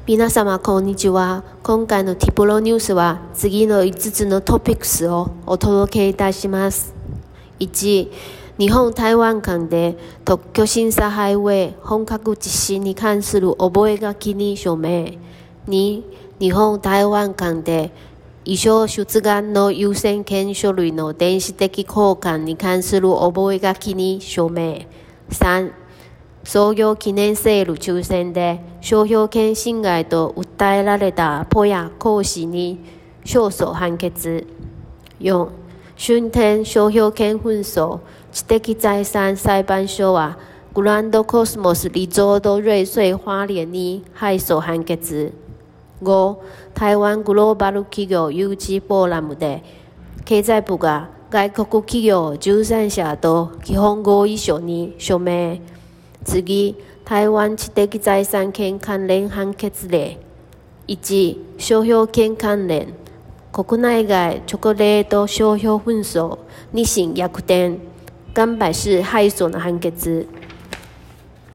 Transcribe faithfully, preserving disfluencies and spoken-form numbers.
皆様こんにちは。今回のティプロニュースは次のいつつのトピックスをお届けいたします。いち、日本台湾間で特許審査ハイウェイ本格実施に関する覚書に署名。に、日本台湾間で意書出願の優先権書類の電子的交換に関する覚書に署名。さん、創業記念セール抽選で商標権侵害と訴えられたポヤ講師に勝訴判決。よん、春天商標権紛争知的財産裁判所はグランドコスモスリゾート瑞穗花蓮に敗訴判決。ご、台湾グローバル企業誘致フォーラムで経済部が外国企業じゅうさん社と基本合意書に署名。次、台湾知的財産権関連判決例。いち、商標権関連。国内外チョコレート商標紛争、二審逆転。甘柏市敗訴の判決。